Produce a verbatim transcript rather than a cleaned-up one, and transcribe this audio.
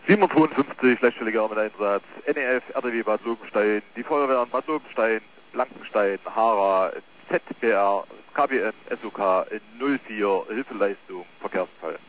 siebenhundertzweiundfünfzig leichtstelliger mit Einsatz, N E F, R D W Bad Lobenstein, die Feuerwehr Bad Lobenstein, Blankenstein, Hara, Z B R, K B M, S O K null vier, Hilfeleistung, Verkehrsfall.